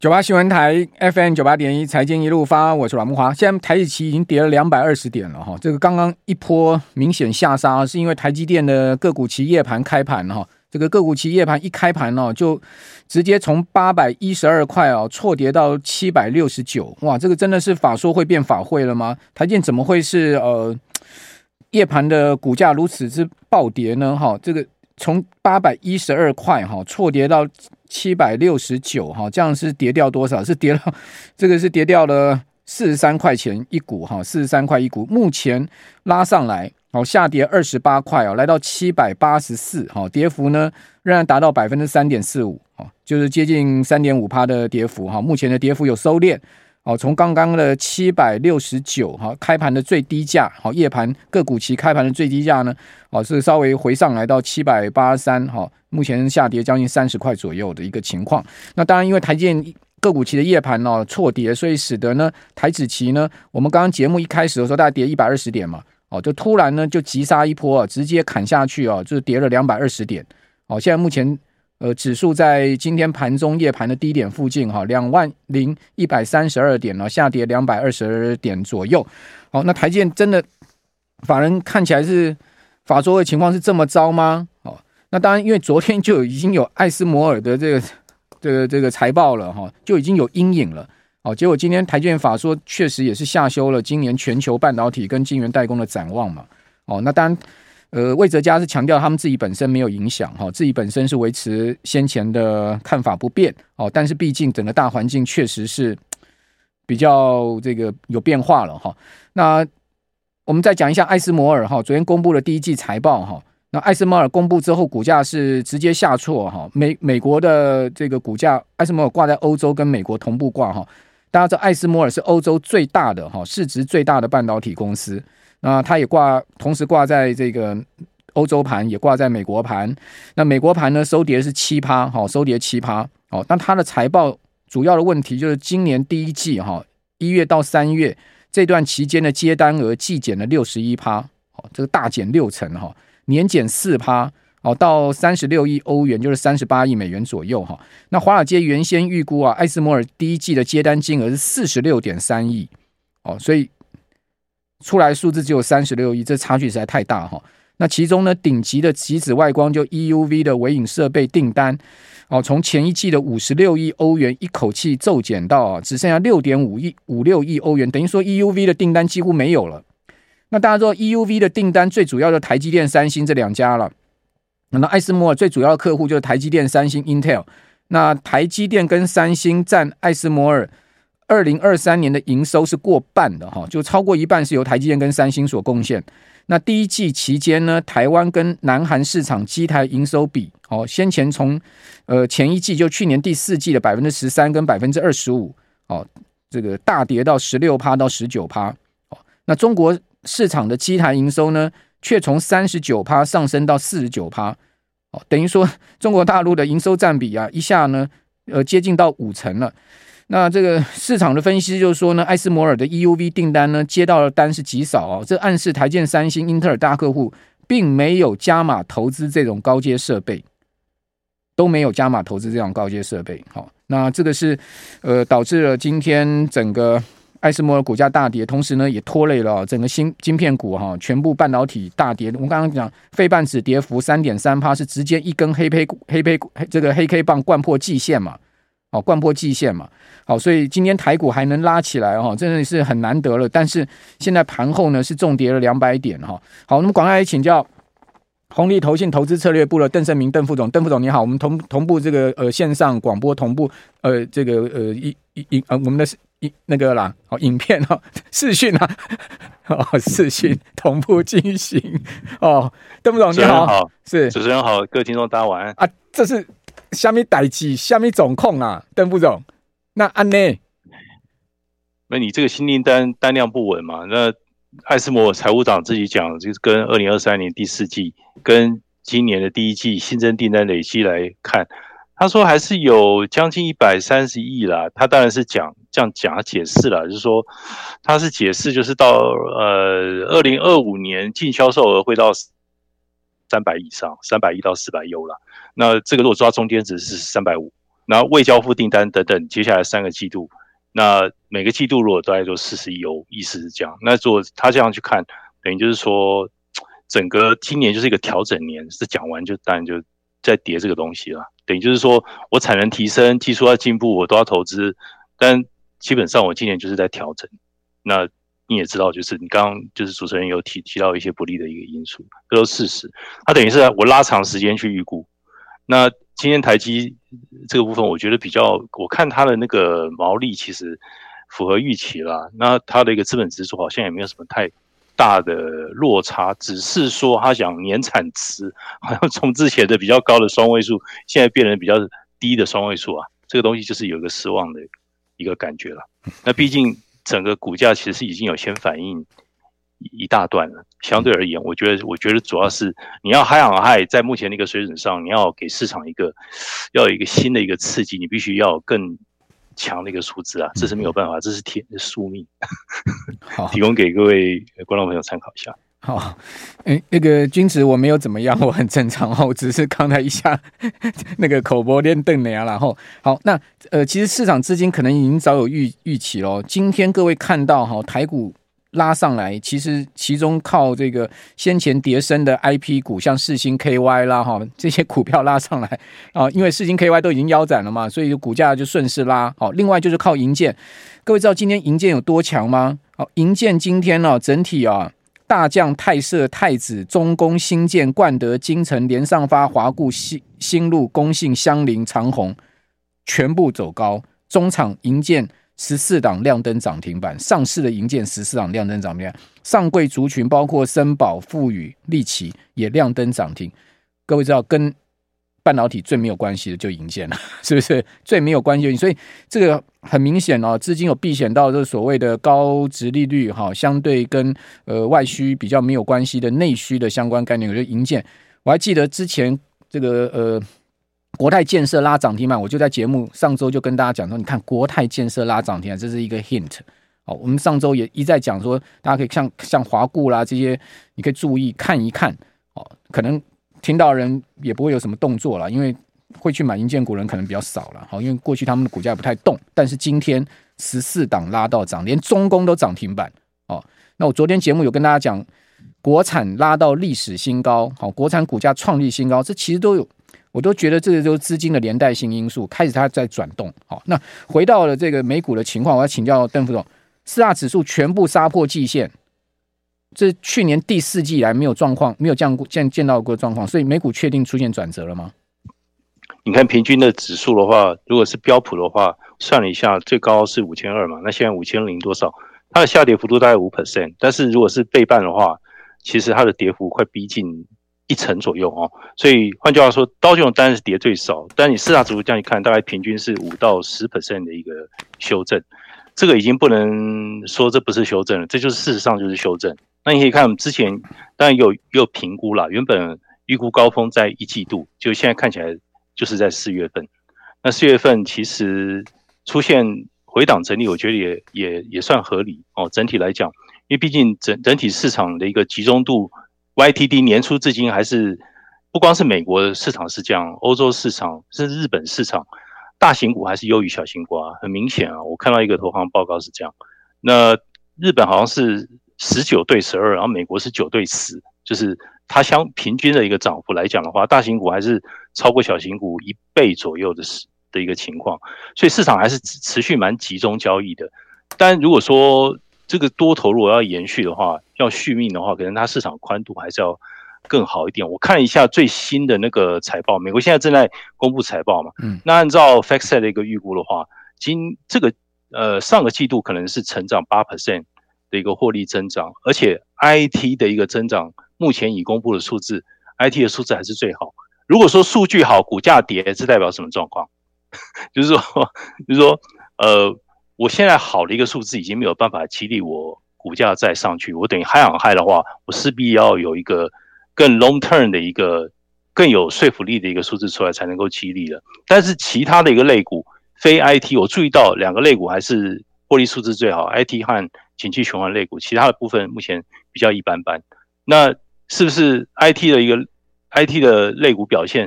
98新闻台 FM 98.1财经一路发，我是阮慕骅。现在台指期已经跌了220点了哈，这个刚刚一波明显下杀，是因为台积电的个股期夜盘开盘哈，这个个股期夜盘一开盘哦，就直接从812块哦错跌到769，哇，这个真的是法说会变法会了吗？台积电怎么会是夜盘的股价如此之暴跌呢？哈，这个从812块哈错跌到769哈，这样是跌掉多少？是跌到这个是跌掉了43块钱一股哈，43块一股。目前拉上来，好下跌28块哦，来到784，好跌幅呢仍然达到 3.45%， 就是接近 3.5% 的跌幅哈。目前的跌幅有收敛。从刚刚的769开盘的最低价，夜盘个股期开盘的最低价呢，是稍微回上来到783，目前下跌将近30块左右的一个情况。那当然因为台积电个股期的夜盘错跌，所以使得呢台指期呢，我们刚刚节目一开始的时候大概跌120点嘛，就突然呢就急杀一波，直接砍下去，就是跌了220点。现在目前指数在今天盘中夜盘的低点附近20132点，下跌220点左右。好，那台积电真的法人看起来是法说的情况是这么糟吗？那当然因为昨天就已经有艾斯摩尔的这个财报了，就已经有阴影了。结果今天台积电法说确实也是下修了今年全球半导体跟晶圆代工的展望嘛。那当然魏哲家是强调他们自己本身没有影响，自己本身是维持先前的看法不变，但是毕竟整个大环境确实是比较这个有变化了。那我们再讲一下艾斯摩尔，昨天公布了第一季财报，那艾斯摩尔公布之后股价是直接下挫，美国的这个股价艾斯摩尔挂在欧洲跟美国同步挂，大家知道艾斯摩尔是欧洲最大的市值最大的半导体公司。那它也同时挂在这个欧洲盘，也挂在美国盘。那美国盘呢，收跌是 7%， 收跌 7%。那它的财报主要的问题就是今年第一季1月到3月这段期间的接单额季减了 61%， 这个大减60%，年减 4%， 到36亿欧元，就是38亿美元左右。那华尔街原先预估艾斯摩尔第一季的接单金额是 46.3 亿，所以出来数字只有36亿，这差距实在太大。那其中呢，顶级的极紫外光就 EUV 的微影设备订单，从前一季的56亿欧元一口气骤减到只剩下 6.56 亿欧元，等于说 EUV 的订单几乎没有了。那大家知道 EUV 的订单最主要的台积电、三星这两家了。那艾斯摩尔最主要的客户就是台积电、三星、Intel。那台积电跟三星占艾斯摩尔2023年的营收是过半的，就超过一半是由台积电跟三星所贡献。那第一季期间呢，台湾跟南韩市场机台营收比，先前从前一季就去年第四季的 13% 跟 25%，这个大跌到 16% 到 19%。那中国市场的机台营收呢，却从 39% 上升到 49%，等于说中国大陆的营收占比一下呢接近到50%了。那这个市场的分析就是说呢，艾斯摩尔的 EUV 订单呢接到的单是极少，这暗示台积电、三星、英特尔大客户并没有加码投资这种高阶设备，都没有加码投资这种高阶设备。那这个是导致了今天整个艾斯摩尔股价大跌，同时呢也拖累了整个晶片股全部半导体大跌。我们刚刚讲费半指跌幅 3.3%， 是直接一根黑 K 棒灌破季线嘛。灌破季线嘛，所以今天台股还能拉起来，真的是很难得了。但是现在盘后呢是重跌了200点。好，那么赶快来请教宏利投信投资策略部的邓胜明邓副总。邓副总你好，我们同步这个线上广播同步这个我们的那个啦影片视讯视讯同步进行。邓副总你好， 是主持人好，各位听众大家晚安这是什么代志？什么总控啊，邓副总？那安呢？ 那你这个新订单单量不稳嘛？那艾斯摩尔财务长自己讲，就是跟2023年第四季跟今年的第一季新增订单累积来看，他说还是有将近130亿啦。他当然是这样讲解释啦，就是说他是解释就是到2025年净销售额会到300亿以上，300亿到400亿啦。那这个如果抓中间值是350， 然后未交付订单等等，接下来3个季度，那每个季度如果大概都40亿欧，意思是这样。那如果他这样去看，等于就是说，整个今年就是一个调整年，是讲完就当然就在跌这个东西了。等于就是说我产能提升，技术要进步，我都要投资，但基本上我今年就是在调整。那你也知道，就是你刚刚就是主持人有提到一些不利的一个因素，这都是事实。它等于是我拉长时间去预估。那今天台积这个部分，我觉得比较，我看它的那个毛利其实符合预期啦。那它的一个资本支出好像也没有什么太大的落差，只是说它讲年产值好像从之前的比较高的双位数，现在变成比较低的双位数啊。这个东西就是有一个失望的一个感觉了。那毕竟整个股价其实已经有先反应一大段了。相对而言，我觉得主要是你要海航海在目前的一个水准上，你要给市场要有一个新的一个刺激，你必须要有更强的一个数字啊，这是没有办法，这是宿命。好，提供给各位观众朋友参考一下。 好，那个君子我没有怎么样，我很正常我只是刚才一下那个口播练瞪了然后好，那其实市场资金可能已经早有预期了。今天各位看到台股拉上来，其实其中靠这个先前跌升的 IP 股，像世芯 KY 啦这些股票拉上来因为世芯 KY 都已经腰斩了嘛，所以股价就顺势拉。另外就是靠营建，各位知道今天营建有多强吗？营建今天整体大将、泰瑟、太子、中工、新建、冠德、金城、联上发、华固、新路、公信、香菱、长虹全部走高。中场营建14档亮灯涨停板，上市的营建14档亮灯涨停板，上柜族群包括森宝、富宇、力奇也亮灯涨停。各位知道跟半导体最没有关系的就营建了，是不是最没有关系？所以这个很明显资金有避险到这所谓的高殖利率相对跟外需比较没有关系的内需的相关概念，就是营建。我还记得之前这个国泰建设拉涨停板，我就在节目上周就跟大家讲说，你看国泰建设拉涨停板，这是一个 hint。我们上周也一再讲说，大家可以像华固啦这些，你可以注意看一看可能听到人也不会有什么动作啦，因为会去买营建股人可能比较少啦，因为过去他们的股价不太动，但是今天14档拉到涨，连中工都涨停板那我昨天节目有跟大家讲，国产拉到历史新高，国产股价创立新高，这其实都有，我都觉得这个就是资金的连带性因素，开始它在转动。那回到了这个美股的情况，我要请教邓副总，4大指数全部杀破季线，这去年第4季以来没有状况，没有见到过状况，所以美股确定出现转折了吗？ 你看平均的指数的话，如果是标普的话，算了一下，最高是5200嘛，那现在5000多少？它的下跌幅度大概 5%， 但是如果是倍半的话，其实它的跌幅快逼近1%左右所以换句话说，道琼当然是跌最少，但你4大指数这样一看，大概平均是5到10% 的一个修正，这个已经不能说这不是修正了，这就是事实上就是修正。那你可以看我们之前当然有评估啦，原本预估高峰在1季度，就现在看起来就是在4月份。那4月份其实出现回档整理，我觉得也算合理整体来讲，因为毕竟整体市场的一个集中度 ，YTD 年初至今还是不光是美国的市场是这样，欧洲市场甚至日本市场，大型股还是优于小型股很明显我看到一个投行报告是这样。那日本好像是19对12，然后美国是9对10，就是它平均的一个涨幅来讲的话，大型股还是超过小型股1倍左右的一个情况，所以市场还是持续蛮集中交易的。但如果说这个多头如果要延续的话，要续命的话，可能它市场宽度还是要更好一点。我看一下最新的那个财报，美国现在正在公布财报嘛，那按照 FactSet 的一个预估的话，上个季度可能是成长 8% 的一个获利增长，而且 IT 的一个增长，目前已公布的数字 ，IT 的数字还是最好。如果说数据好，股价跌，这代表什么状况？就是说，我现在好的一个数字已经没有办法激励我股价再上去，我等于high on high的话，我势必要有一个更 long term 的一个更有说服力的一个数字出来才能够激励了。但是其他的一个类股，非 IT， 我注意到2个类股还是获利数字最好 ，IT 和景气循环类股，其他的部分目前比较一般般。那是不是 IT 的类股表现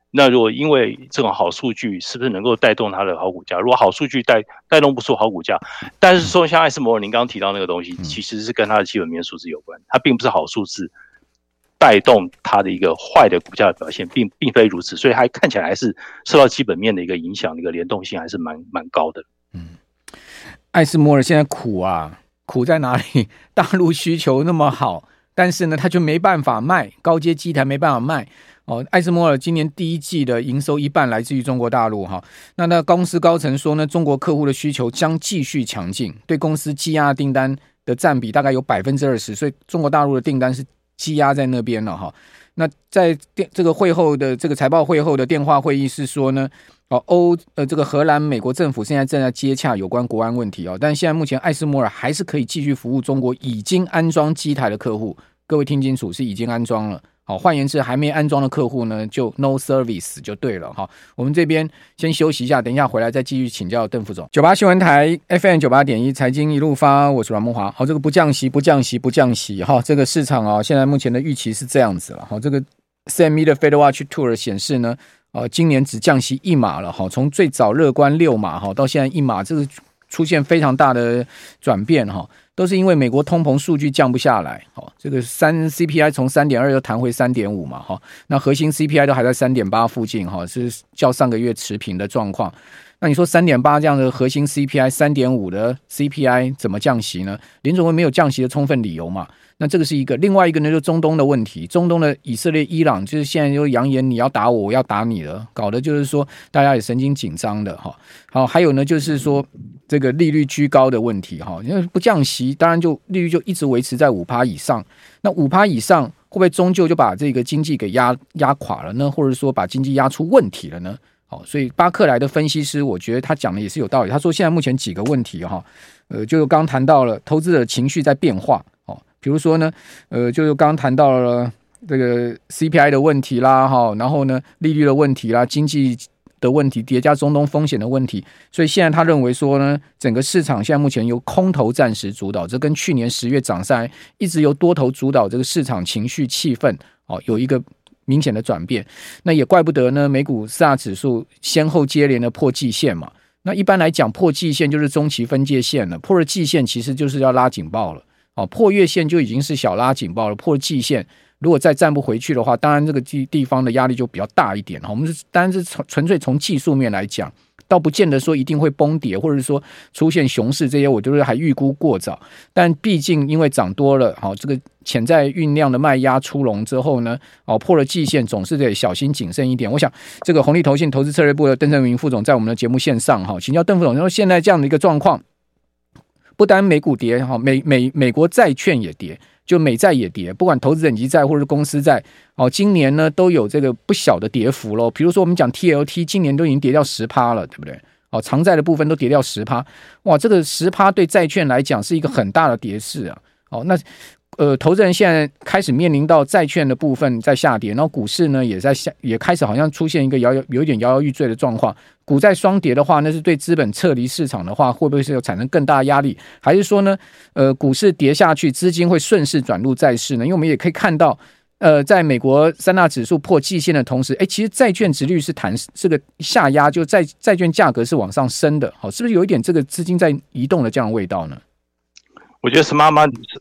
那如果因为这种好数据，是不是能够带动它的好股价？如果好数据带动不出好股价，但是说像艾斯摩尔您刚刚提到那个东西，其实是跟它的基本面数字有关，它并不是好数字带动它的一个坏的股价的表现，并非如此，所以它看起来还是受到基本面的一个影响，一个联动性还是蛮高的。 艾斯摩尔现在苦啊，苦在哪里？大陆需求那么好，但是呢，它就没办法卖，高阶机台没办法卖。艾斯摩尔今年第一季的营收一半来自于中国大陆哈。那公司高层说呢，中国客户的需求将继续强劲，对公司积压订单的占比大概有 20%， 所以中国大陆的订单是积压在那边了哈。那在这个会后的这个财报会后的电话会议是说呢，这个荷兰、美国政府现在正在接洽有关国安问题但现在目前艾斯摩尔还是可以继续服务中国已经安装机台的客户。各位听清楚，是已经安装了。换言之，还没安装的客户呢，就 no service 就对了哈。我们这边先休息一下，等一下回来再继续请教邓副总。98新闻台 FM98.1 财经一路发，我是阮慕骅。这个不降息哈，这个市场现在目前的预期是这样子了哈。这个 CME 的 Fed Watch Tour 显示呢，今年只降息1码了哈，从最早乐观6码哈，到现在1码，这个出现非常大的转变哈。都是因为美国通膨数据降不下来，这个CPI 从 3.2 又弹回 3.5 嘛，那核心 CPI 都还在 3.8 附近，是较上个月持平的状况。那你说 3.8 这样的核心 CPI， 3.5 的 CPI 怎么降息呢？联总会没有降息的充分理由嘛？那这个是一个，另外一个呢，就是中东的问题。中东的以色列、伊朗，就是现在又扬言你要打我，我要打你了，搞得就是说大家也神经紧张的哈。好，还有呢，就是说这个利率居高的问题哈，因为不降息，当然就利率就一直维持在 5% 以上。那 5% 以上会不会终究就把这个经济给压垮了呢？或者说把经济压出问题了呢？好，所以巴克莱的分析师，我觉得他讲的也是有道理。他说现在目前几个问题哈，就刚谈到了投资者情绪在变化。比如说呢，就是刚刚谈到了这个 CPI 的问题啦，然后呢，利率的问题啦，经济的问题叠加中东风险的问题，所以现在他认为说呢，整个市场现在目前由空头暂时主导，这跟去年10月涨上来一直由多头主导这个市场情绪气氛有一个明显的转变。那也怪不得呢，美股4大指数先后接连的破季线嘛。那一般来讲，破季线就是中期分界线了，破了季线其实就是要拉警报了。破月线就已经是小拉警报了，破季线如果再站不回去的话，当然这个地方的压力就比较大一点。我们当然是纯粹从技术面来讲，倒不见得说一定会崩跌，或者说出现熊市这些，我觉得还预估过早。但毕竟因为涨多了，这个潜在酝酿的卖压出笼之后呢，破了季线，总是得小心谨慎一点。我想这个宏利投信投资策略部的邓正明副总在我们的节目线上请教邓副总，说现在这样的一个状况。不单美股跌，美国债券也跌，就美债也跌，不管投资等级债或者是公司债，今年呢都有这个不小的跌幅咯。比如说我们讲 TLT 今年都已经跌掉 10% 了，对不对？长债的部分都跌掉 10%， 哇，这个 10% 对债券来讲是一个很大的跌势啊。那投资人现在开始面临到债券的部分在下跌，然后股市呢也开始好像出现一个有一点摇摇欲坠的状况。股债双跌的话，那是对资本撤离市场的话，会不会是有产生更大的压力？还是说呢，股市跌下去，资金会顺势转入债市呢？因为我们也可以看到，在美国3大指数破季线的同时，其实债券殖利率是这个下压，就债券价格是往上升的，是不是有一点这个资金在移动的这样的味道呢？ 我觉得 smart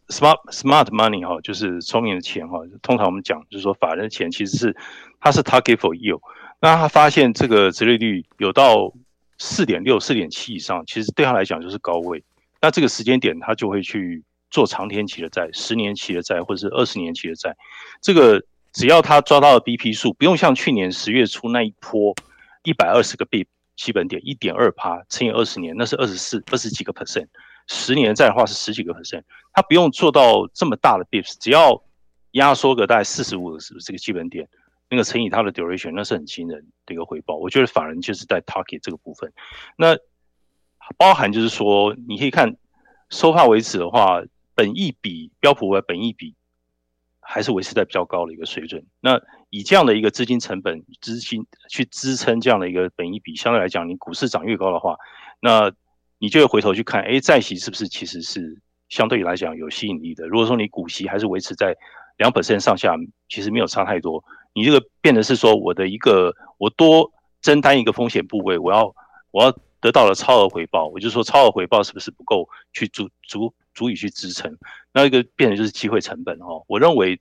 money 就是聪明的钱通常我们讲就是说法人的钱其实它是 target for yield， 那他发现这个殖利率有到 4.6、4.7 以上，其实对他来讲就是高位。那这个时间点他就会去做长天期的债、10年期的债或者是20年期的债。这个只要他抓到了 BP 数，不用像去年10月初那一波120个 BP 基本点 1.2% 乘以20年，那是20几个 percent。10年债的话是10几个 percent， 它不用做到这么大的 bips， 只要压缩个大概45个这个基本点，那个乘以它的 duration， 那是很惊人的一个回报。我觉得法人就是在 target 这个部分，那包含就是说，你可以看收发为止的话，本益比标普的本益比还是维持在比较高的一个水准。那以这样的一个资金成本去支撑这样的一个本益比，相对来讲，你股市涨越高的话，那你就会回头去看，债息是不是其实是相对来讲有吸引力的？如果说你股息还是维持在2% 上下，其实没有差太多， 你这个变成是说我多增担一个风险部位，我要得到了超额回报，我就说超额回报是不是不够去足以去支撑？那一个变成就是机会成本哦。我认为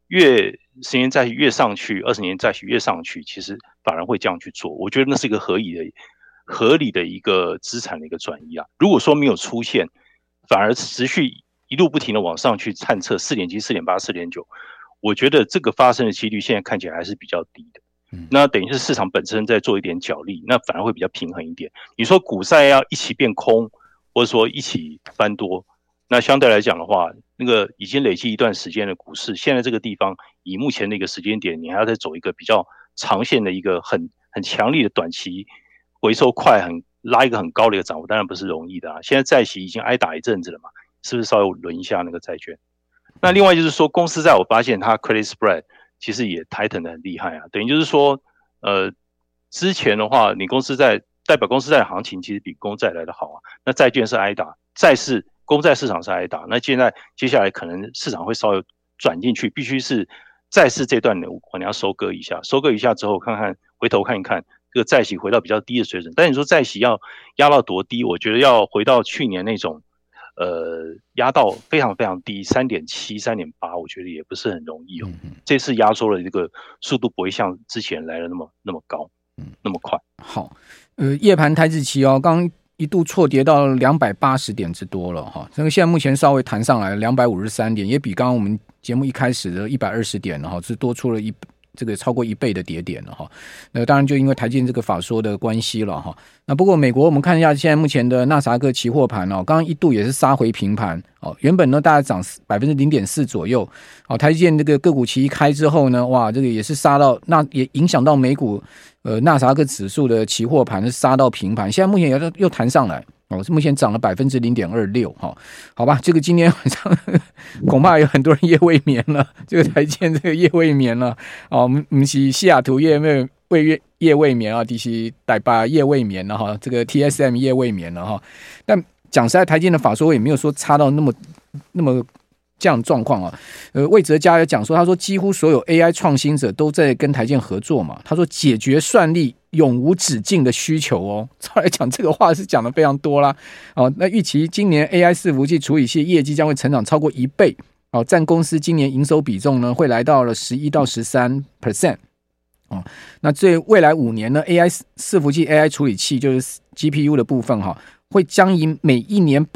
10年债越上去，20年债越上去，其实法人会这样去做。我觉得那是一个合理的一个资产的一个转移啊。如果说没有出现，反而持续一路不停的往上去探测4.7、4.8、4.9，我觉得这个发生的几率现在看起来还是比较低的。那等于是市场本身在做一点角力，那反而会比较平衡一点。你说股债要一起变空，或者说一起翻多，那相对来讲的话，那个已经累积一段时间的股市，现在这个地方以目前的一个时间点，你还要再走一个比较长线的一个很强力的短期回收快，拉一个很高的一个涨幅，当然不是容易的啊。现在债息已经挨打一阵子了嘛，是不是稍微轮一下那个债券？那另外就是说，公司债我发现它 credit spread 其实也 tighten 的很厉害啊，等于就是说，之前的话，你公司债代表公司债的行情其实比公债来的好啊，那债券是挨打，公债市场是挨打，那接下来可能市场会稍微转进去，必须是债市这段你要收割一下之后，回头看一看这个债息回到比较低的水准，但你说债息要压到多低，我觉得要回到去年那种。压到非常非常低，3.7、3.8，我觉得也不是很容易哦。这次压缩了这个速度不会像之前来的那么高，那么快。 好，夜盘台指期哦，刚一度错跌到280点之多了哈，这个现在目前稍微弹上来253点，也比刚刚我们节目一开始的120点了哈，是多出了这个超过1倍的跌点了哈。那当然就因为台积电这个法说的关系了哈。那不过美国我们看一下现在目前的纳斯达克期货盘哦，刚刚一度也是杀回平盘哦，原本呢大概涨 0.4% 左右哦，台积电这个个股期一开之后呢，哇，这个也是杀到，那也影响到美股纳斯达克指数的期货盘是杀到平盘，现在目前又弹上来。哦，目前涨了 0.26%， 好吧，这个今天晚上恐怕有很多人夜未眠了，这个台积电这个夜未眠了，哦，我们是西雅图夜未眠啊，第是台北夜未眠了哈，这个 TSM 夜未眠了哈，但讲实在，台积电的法说也没有说差到那么这样的状况啊，魏哲嘉也讲说，他说几乎所有 AI 创新者都在跟台积电合作嘛，他说解决算力永无止境的需求哦，照来讲这个话是讲的非常多啦。哦，那预期今年 AI 伺服器处理器业绩将会成长超过1倍，哦，占公司今年营收比重呢会来到了11%到13%。哦，那这未来5年呢 ，AI 伺服器 AI 处理器就是 GPU 的部分哈，会将以每一年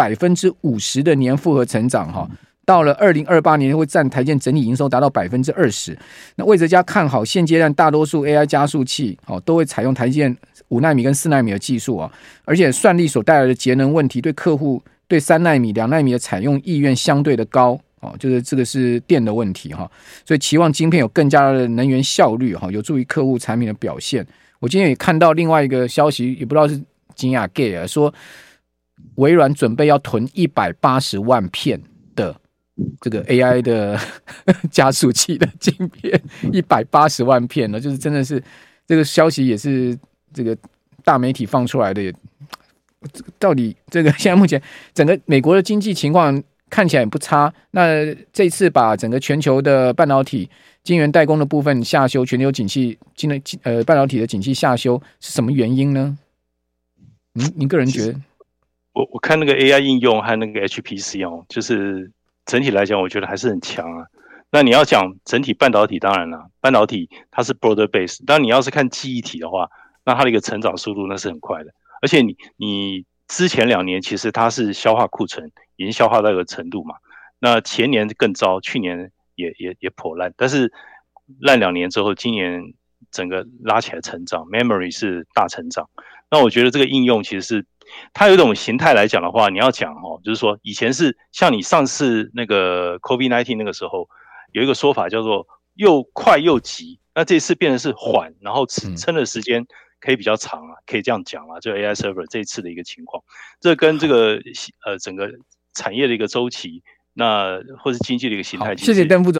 50%的年复合成长哈。到了2028年会占台积电整体营收达到 20%。 那魏哲嘉看好现阶段大多数 AI 加速器都会采用台积电5奈米跟4奈米的技术，而且算力所带来的节能问题对客户对3奈米2奈米的采用意愿相对的高，就是这个是电的问题，所以期望晶片有更加的能源效率，有助于客户产品的表现。我今天也看到另外一个消息，也不知道是金雅 gay 说微软准备要囤180万片的这个 AI 的加速器的晶片，180万片呢，就是真的是这个消息也是这个大媒体放出来的，到底这个现在目前整个美国的经济情况看起来也不差，那这次把整个全球的半导体晶圆代工的部分下修，全球景气半导体的景气下修是什么原因呢？您个人觉得？ 我看那个 AI 应用和那个 HPC 就是整体来讲，我觉得还是很强啊。那你要讲整体半导体，当然了，半导体它是 broader base， 但你要是看记忆体的话，那它的一个成长速度那是很快的。而且你之前2年其实它是消化库存，已经消化到一个程度嘛。那前年更糟，去年也颇烂，但是烂2年之后，今年整个拉起来成长 ，memory 是大成长。那我觉得这个应用其实是它有一种形态来讲的话，你要讲就是说以前是像你上次那个 COVID-19 那个时候有一个说法叫做又快又急，那这次变成是缓，然后撑的时间可以比较长啊，可以这样讲啊，就 AI server 这一次的一个情况，这跟这个整个产业的一个周期，那或是经济的一个形态， 谢谢邓副总。